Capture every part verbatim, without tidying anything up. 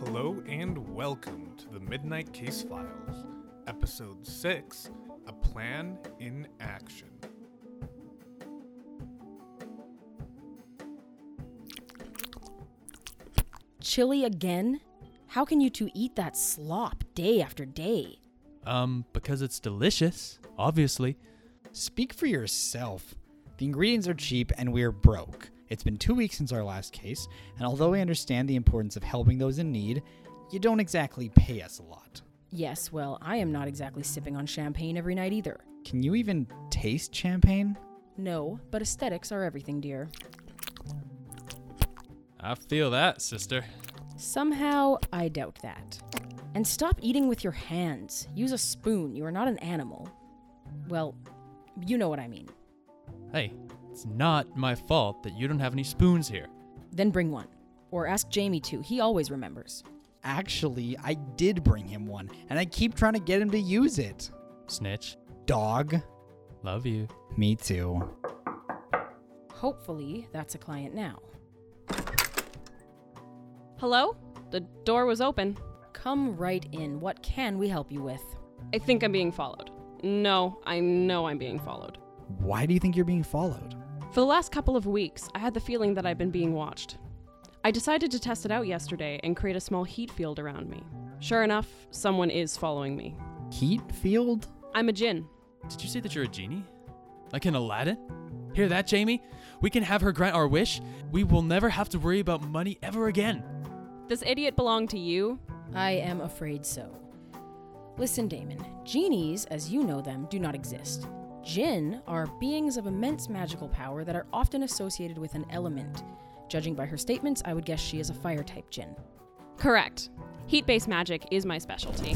Hello and welcome to the Midnight Case Files, Episode six, A Plan in Action. Chili again? How can you two eat that slop day after day? Um, because it's delicious, obviously. Speak for yourself. The ingredients are cheap and we're broke. It's been two weeks since our last case, and although I understand the importance of helping those in need, you don't exactly pay us a lot. Yes, well, I am not exactly sipping on champagne every night either. Can you even taste champagne? No, but aesthetics are everything, dear. I feel that, sister. Somehow, I doubt that. And stop eating with your hands. Use a spoon. You are not an animal. Well, you know what I mean. Hey, it's not my fault that you don't have any spoons here. Then bring one. Or ask Jamie to. He always remembers. Actually, I did bring him one, and I keep trying to get him to use it. Snitch. Dog. Love you. Me too. Hopefully, that's a client now. Hello? The door was open. Come right in. What can we help you with? I think I'm being followed. No, I know I'm being followed. Why do you think you're being followed? For the last couple of weeks, I had the feeling that I've been being watched. I decided to test it out yesterday and create a small heat field around me. Sure enough, someone is following me. Heat field? I'm a djinn. Did you say that you're a genie? Like in Aladdin? Hear that, Jamie? We can have her grant our wish. We will never have to worry about money ever again. This idiot belong to you? I am afraid so. Listen, Damon, genies, as you know them, do not exist. Jinn are beings of immense magical power that are often associated with an element. Judging by her statements, I would guess she is a fire-type Jinn. Correct. Heat-based magic is my specialty.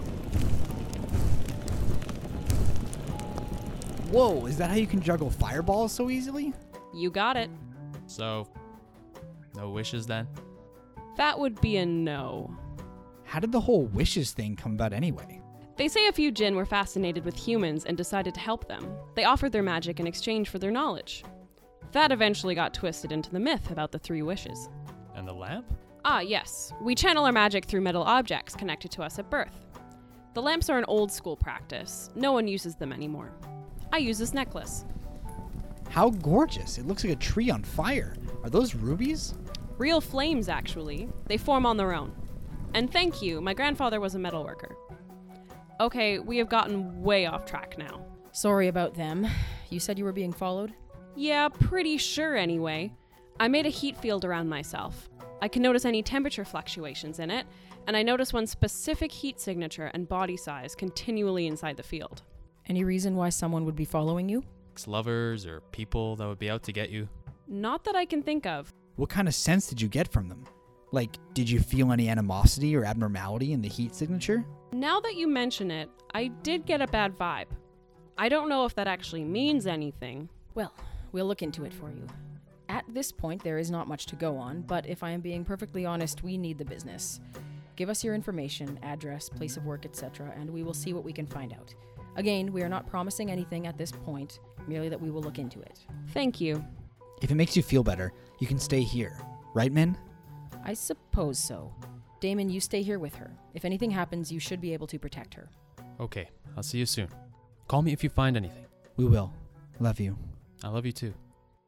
Whoa, is that how you can juggle fireballs so easily? You got it. So, no wishes then? That would be a no. How did the whole wishes thing come about anyway? They say a few jinn were fascinated with humans and decided to help them. They offered their magic in exchange for their knowledge. That eventually got twisted into the myth about the three wishes. And the lamp? Ah, yes. We channel our magic through metal objects connected to us at birth. The lamps are an old school practice. No one uses them anymore. I use this necklace. How gorgeous. It looks like a tree on fire. Are those rubies? Real flames, actually. They form on their own. And thank you, my grandfather was a metalworker. Okay, we have gotten way off track now. Sorry about them. You said you were being followed? Yeah, pretty sure anyway. I made a heat field around myself. I can notice any temperature fluctuations in it, and I notice one specific heat signature and body size continually inside the field. Any reason why someone would be following you? Ex-lovers or people that would be out to get you? Not that I can think of. What kind of sense did you get from them? Like, did you feel any animosity or abnormality in the heat signature? Now that you mention it, I did get a bad vibe. I don't know if that actually means anything. Well, we'll look into it for you. At this point, there is not much to go on, but if I am being perfectly honest, we need the business. Give us your information, address, place of work, et cetera, and we will see what we can find out. Again, we are not promising anything at this point, merely that we will look into it. Thank you. If it makes you feel better, you can stay here. Right, Min? I suppose so. Damon, you stay here with her. If anything happens, you should be able to protect her. Okay, I'll see you soon. Call me if you find anything. We will. Love you. I love you too.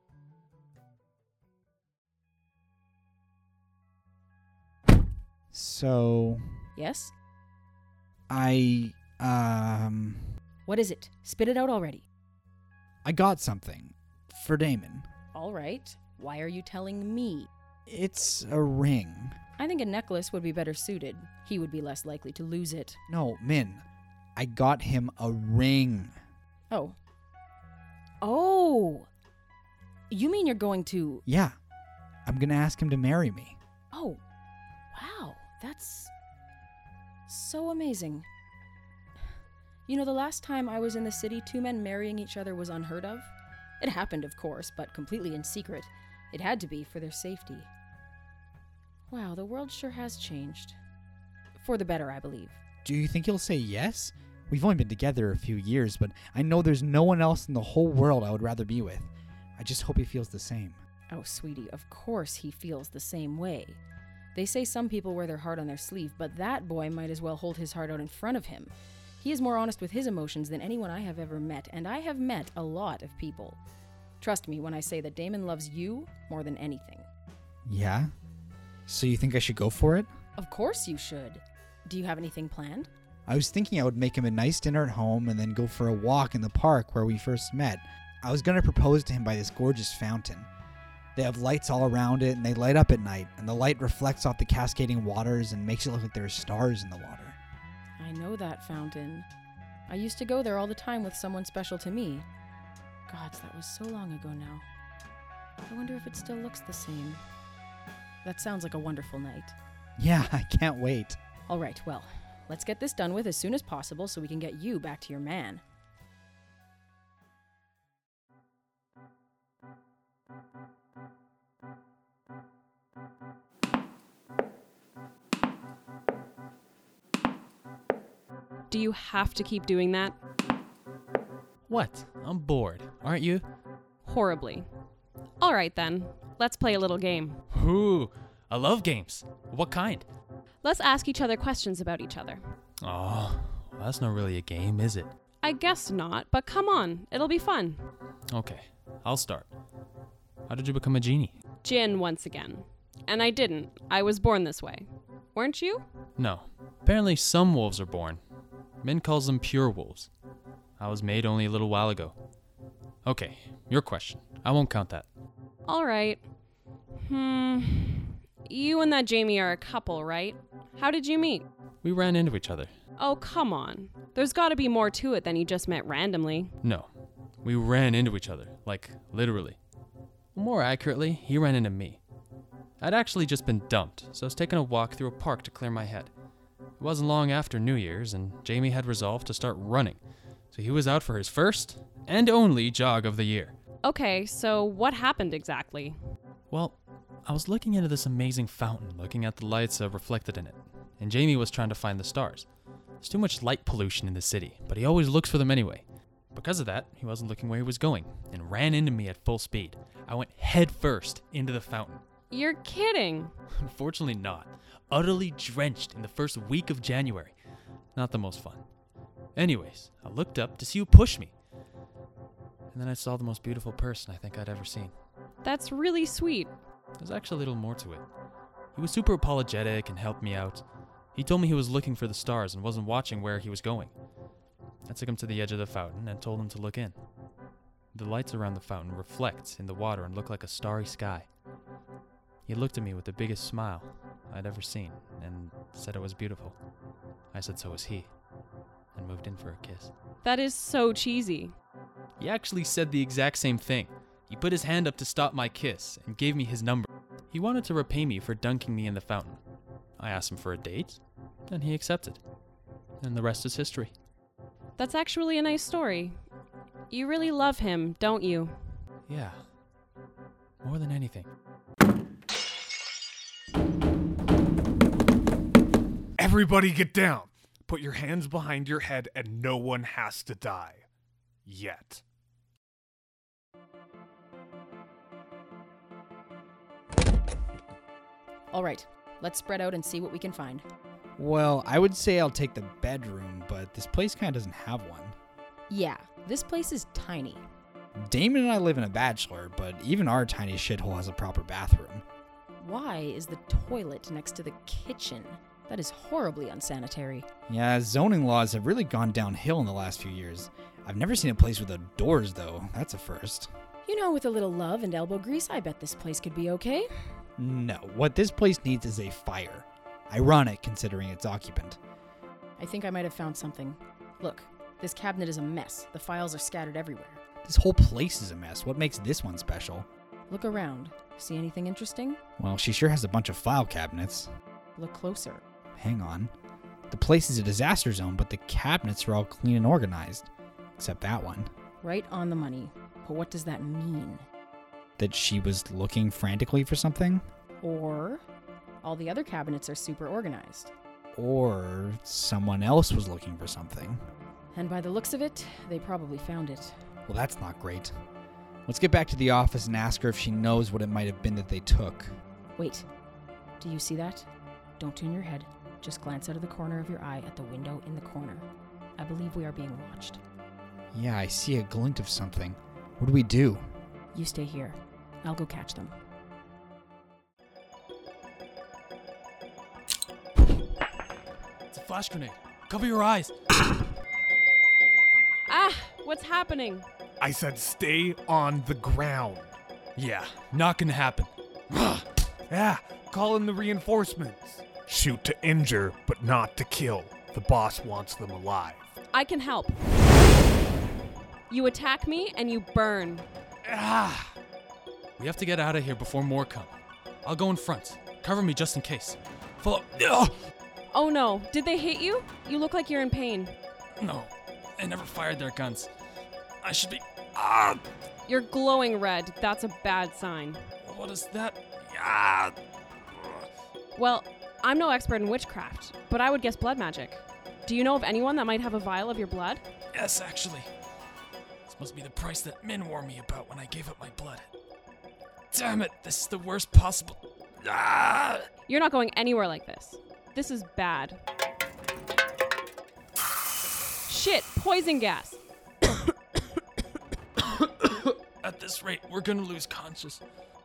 So, Yes? I, um, What is it? Spit it out already. I got something. For Damon. All right. Why are you telling me? It's a ring. I think a necklace would be better suited. He would be less likely to lose it. No, Min. I got him a ring. Oh. Oh! You mean you're going to... Yeah. I'm gonna ask him to marry me. Oh. Wow. That's... so amazing. You know, the last time I was in the city, two men marrying each other was unheard of. It happened, of course, but completely in secret. It had to be for their safety. Wow, the world sure has changed. For the better, I believe. Do you think he'll say yes? We've only been together a few years, but I know there's no one else in the whole world I would rather be with. I just hope he feels the same. Oh, sweetie, of course he feels the same way. They say some people wear their heart on their sleeve, but that boy might as well hold his heart out in front of him. He is more honest with his emotions than anyone I have ever met, and I have met a lot of people. Trust me when I say that Damon loves you more than anything. Yeah? So you think I should go for it? Of course you should. Do you have anything planned? I was thinking I would make him a nice dinner at home and then go for a walk in the park where we first met. I was going to propose to him by this gorgeous fountain. They have lights all around it and they light up at night, and the light reflects off the cascading waters and makes it look like there are stars in the water. I know that fountain. I used to go there all the time with someone special to me. Gods, that was so long ago now. I wonder if it still looks the same. That sounds like a wonderful night. Yeah, I can't wait. All right, well, let's get this done with as soon as possible so we can get you back to your man. Do you have to keep doing that? What? I'm bored, aren't you? Horribly. All right then, let's play a little game. Ooh, I love games. What kind? Let's ask each other questions about each other. Oh, well, that's not really a game, is it? I guess not, but come on, it'll be fun. Okay, I'll start. How did you become a genie? Jinn once again. And I didn't. I was born this way. Weren't you? No. Apparently some wolves are born. Min calls them pure wolves. I was made only a little while ago. Okay, your question. I won't count that. All right. Hmm. You and that Jamie are a couple, right? How did you meet? We ran into each other. Oh, come on. There's got to be more to it than you just met randomly. No. We ran into each other. Like, literally. More accurately, he ran into me. I'd actually just been dumped, so I was taking a walk through a park to clear my head. It wasn't long after New Year's, and Jamie had resolved to start running, so he was out for his first and only jog of the year. Okay, so what happened exactly? Well, I was looking into this amazing fountain, looking at the lights uh, reflected in it, and Jamie was trying to find the stars. There's too much light pollution in the city, but he always looks for them anyway. Because of that, he wasn't looking where he was going, and ran into me at full speed. I went head first into the fountain. You're kidding. Unfortunately not. Utterly drenched in the first week of January. Not the most fun. Anyways, I looked up to see who pushed me. And then I saw the most beautiful person I think I'd ever seen. That's really sweet. There's actually a little more to it. He was super apologetic and helped me out. He told me he was looking for the stars and wasn't watching where he was going. I took him to the edge of the fountain and told him to look in. The lights around the fountain reflect in the water and look like a starry sky. He looked at me with the biggest smile I'd ever seen and said it was beautiful. I said so was he, and moved in for a kiss. That is so cheesy. He actually said the exact same thing. He put his hand up to stop my kiss and gave me his number. He wanted to repay me for dunking me in the fountain. I asked him for a date, and he accepted. And the rest is history. That's actually a nice story. You really love him, don't you? Yeah. More than anything. Everybody get down. Put your hands behind your head and no one has to die. Yet. All right, let's spread out and see what we can find. Well, I would say I'll take the bedroom, but this place kind of doesn't have one. Yeah, this place is tiny. Damon and I live in a bachelor, but even our tiny shithole has a proper bathroom. Why is the toilet next to the kitchen? That is horribly unsanitary. Yeah, zoning laws have really gone downhill in the last few years. I've never seen a place without doors, though. That's a first. You know, with a little love and elbow grease, I bet this place could be okay. No, what this place needs is a fire. Ironic, considering its occupant. I think I might have found something. Look, this cabinet is a mess. The files are scattered everywhere. This whole place is a mess. What makes this one special? Look around. See anything interesting? Well, she sure has a bunch of file cabinets. Look closer. Hang on. The place is a disaster zone, but the cabinets are all clean and organized. Except that one. Right on the money. But what does that mean? That she was looking frantically for something? Or all the other cabinets are super organized. Or someone else was looking for something. And by the looks of it, they probably found it. Well, that's not great. Let's get back to the office and ask her if she knows what it might have been that they took. Wait. Do you see that? Don't turn your head. Just glance out of the corner of your eye at the window in the corner. I believe we are being watched. Yeah, I see a glint of something. What do we do? You stay here. I'll go catch them. It's a flash grenade. Cover your eyes. Ah, what's happening? I said stay on the ground. Yeah, not gonna happen. Yeah, call in the reinforcements. Shoot to injure, but not to kill. The boss wants them alive. I can help. You attack me and you burn. Ah! We have to get out of here before more come. I'll go in front. Cover me just in case. Follow. Ugh! Oh no, did they hit you? You look like you're in pain. No, they never fired their guns. I should be. Ah! You're glowing red. That's a bad sign. What is that? Ah! Well, I'm no expert in witchcraft, but I would guess blood magic. Do you know of anyone that might have a vial of your blood? Yes, actually. This must be the price that Min warned me about when I gave up my blood. Damn it, this is the worst possible. Ah! You're not going anywhere like this. This is bad. Shit, poison gas. At this rate, we're gonna lose conscious.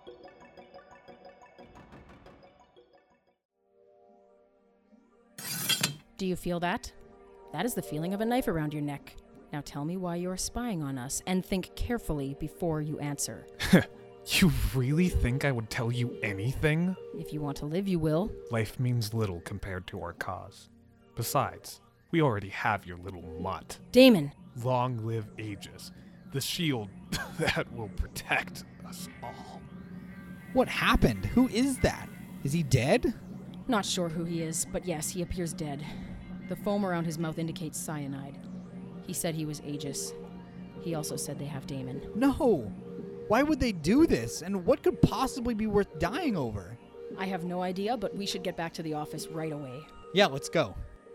Do you feel that? That is the feeling of a knife around your neck. Now tell me why you are spying on us, and think carefully before you answer. You really think I would tell you anything? If you want to live, you will. Life means little compared to our cause. Besides, we already have your little mutt. Damon! Long live Aegis, the shield that will protect us all. What happened? Who is that? Is he dead? Not sure who he is, but yes, he appears dead. The foam around his mouth indicates cyanide. He said he was Aegis. He also said they have Damon. No! Why would they do this? And what could possibly be worth dying over? I have no idea, but we should get back to the office right away. Yeah, let's go.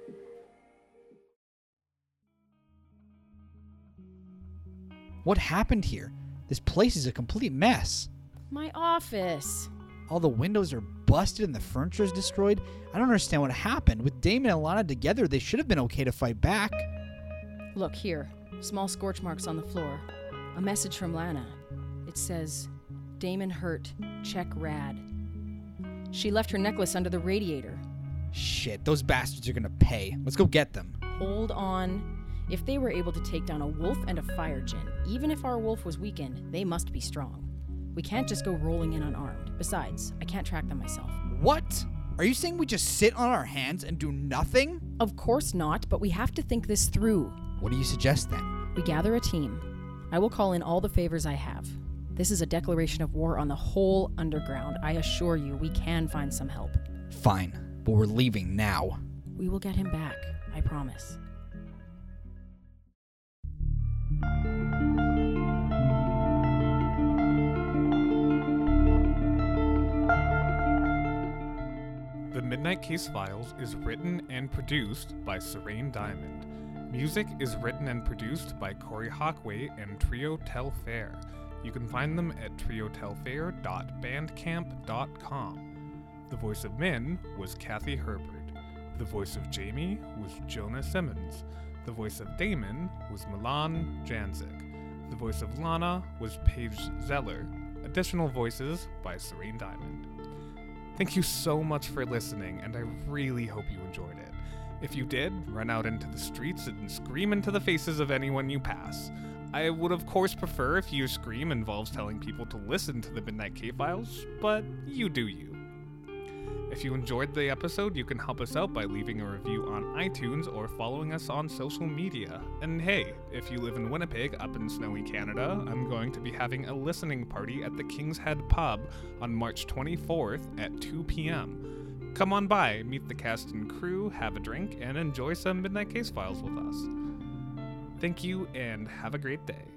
What happened here? This place is a complete mess. My office! All the windows are busted and the furniture is destroyed. I don't understand what happened. With Damon and Lana together, they should have been okay to fight back. Look here. Small scorch marks on the floor. A message from Lana. It says, Damon hurt. Check rad. She left her necklace under the radiator. Shit, those bastards are gonna pay. Let's go get them. Hold on. If they were able to take down a wolf and a fire djinn, even if our wolf was weakened, they must be strong. We can't just go rolling in unarmed. Besides, I can't track them myself. What? Are you saying we just sit on our hands and do nothing? Of course not, but we have to think this through. What do you suggest then? We gather a team. I will call in all the favors I have. This is a declaration of war on the whole underground. I assure you, we can find some help. Fine, but we're leaving now. We will get him back, I promise. The Midnight Case Files is written and produced by Serene Diamond. Music is written and produced by Corey Hawkway and Trio Telfair. You can find them at trio telfair dot bandcamp dot com. The voice of Min was Kathy Herbert. The voice of Jamie was Jonah Simmons. The voice of Damon was Milan Janzik. The voice of Lana was Paige Zeller. Additional voices by Serene Diamond. Thank you so much for listening, and I really hope you enjoyed it. If you did, run out into the streets and scream into the faces of anyone you pass. I would of course prefer if your scream involves telling people to listen to the Midnight Cave Files, but you do you. If you enjoyed the episode, you can help us out by leaving a review on iTunes or following us on social media. And hey, if you live in Winnipeg, up in snowy Canada, I'm going to be having a listening party at the King's Head Pub on March twenty-fourth at two p.m. Come on by, meet the cast and crew, have a drink, and enjoy some Midnight Case Files with us. Thank you, and have a great day.